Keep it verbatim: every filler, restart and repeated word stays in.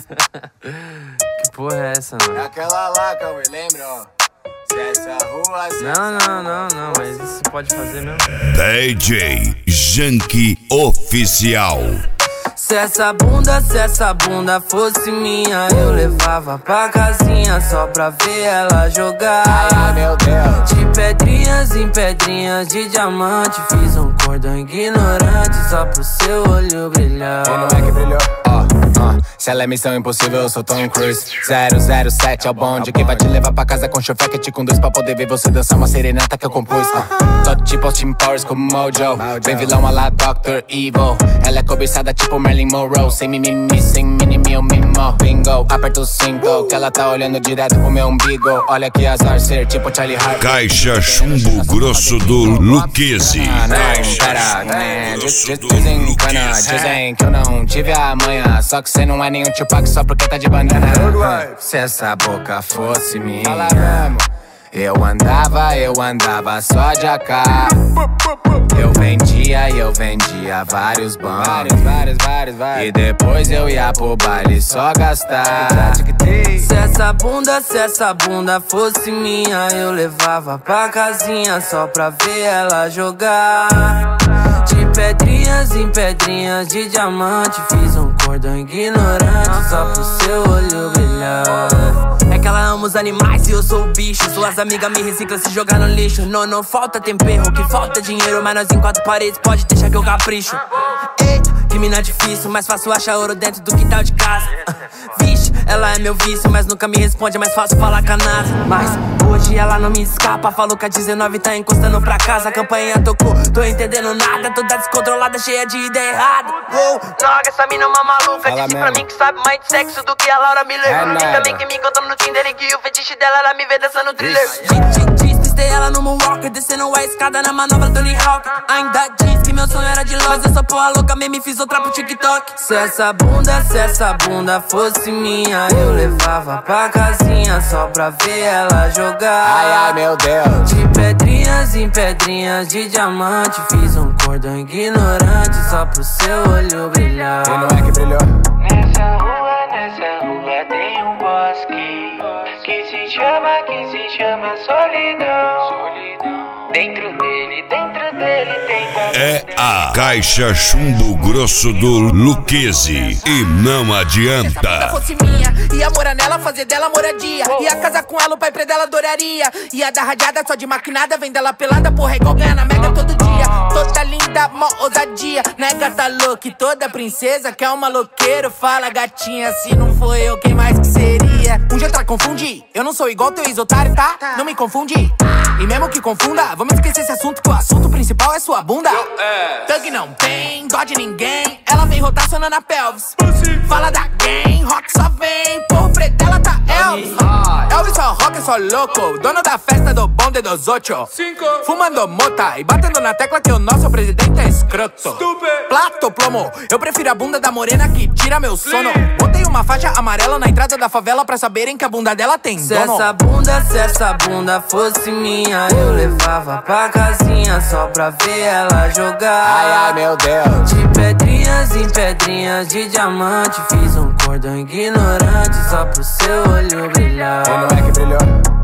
Que porra é essa, mano? É aquela lá, Cauê, lembra, ó? Se essa rua, se Não, essa não, não, não, mas isso você pode fazer mesmo. D J Janky Oficial. Se essa bunda, se essa bunda fosse minha, eu levava pra casinha só pra ver ela jogar. Ai, meu Deus. De pedrinhas em pedrinhas de diamante, fiz um cordão ignorante só pro seu olho brilhar. E não é que brilhou, ó, ó. Se ela é missão impossível, eu sou Tom Cruise. zero zero sete é o bonde que vai te levar pra casa com chofequete com dois pra poder ver você dançar uma serenata que eu compus. uh. Tô tipo Austin Powers como Mojo, bem vilão a lá doutor Evil. Ela é cobiçada tipo Marilyn Monroe, sem mimimi, sem mimimi, eu mimo. Bingo, aperta o cinto, que ela tá olhando direto pro meu umbigo. Olha que azar ser tipo Charlie Harper. Caixa Chumbo Grosso do Luquezzi. Ah, não, pera, né? Dizem dizem que eu não tive a manhã. Só que cê não é nenhum Tupac só porque tá de bandana. Se essa boca fosse minha, eu andava, eu andava só de A K. Eu vendia e eu vendia vários bancos, vários, vários, vários, vários. E depois eu ia pro baile só gastar. Se essa bunda, se essa bunda fosse minha, eu levava pra casinha só pra ver ela jogar. De pedrinhas em pedrinhas de diamante, fiz um cordão ignorante só pro seu olho brilhar. É que ela ama os animais e eu sou o bicho. Suas amigas me reciclam se jogar no lixo. Não, não falta tempero, que falta dinheiro, mas nós em quatro paredes pode deixar que eu capricho. Eita, que mina difícil, mais fácil achar ouro dentro do quintal de casa. uh, Vixe, ela é meu vício, mas nunca me responde, é mais fácil falar com a NASA. Mas hoje ela não me escapa, falou que a dezenove tá encostando pra casa. A campanha tocou, tô entendendo nada, toda descontrolada, cheia de ideia errada. Uou, droga, essa mina é uma maluca. Fala Disse mesmo. pra mim que sabe mais de sexo do que a Laura Miller. É E nada. também que me encontrou no Tinder e que o fetiche dela era me ver dançando thriller. Despistei ela no Moonwalker, descendo a escada na manobra Tony Hawk. Ainda diz que meu sonho era de loja, essa porra louca mesmo me fiz outra pro TikTok. Se essa bunda, se essa bunda fosse minha, eu levava pra casinha só pra ver ela jogar. Ai, ai, meu Deus. De pedrinhas em pedrinhas de diamante, fiz um cordão ignorante só pro seu olho brilhar. E não é que brilhou. Nessa rua, nessa rua tem um bosque que se chama, que se chama solidão. Dentro dele, dentro dele tem É a Caixa Chumbo Grosso do Luquezzi. E não Se a adianta. fosse minha, ia morar nela, fazer dela moradia. Ia casar com ela, o pai pra dela adoraria. Ia dar radiada só de maquinada, vem dela pelada, porra, é igual ganhar na mega todo dia. Toda linda, mó ousadia, né gata louca e toda princesa que é um maloqueiro. Fala gatinha, se não foi eu, quem mais que seria? Um dia tá confundi, eu não sou igual teu ex-otário, tá? Não me confunde. E mesmo que confunda, vamos esquecer esse assunto, que o assunto principal é sua bunda. Thug não tem dó de ninguém, ela vem rotacionando a pelvis. Fala da gang, rock só vem, por preto ela tá Elvis. Elvis só rock, é só louco, dono da festa do bonde dos ocho. Fumando mota e batendo na tecla que o nosso presidente é escroto. Plato plomo, eu prefiro a bunda da morena que tira meu sono. Botei uma faixa amarela na entrada da favela pra saberem que a bunda dela tem Se dono. essa bunda, se essa bunda fosse minha, eu levava pra casinha só pra ver ela jogar. Ai, ai, meu Deus. De pedrinhas em pedrinhas de diamante, fiz um cordão ignorante só pro seu olho brilhar. E não é que brilhou.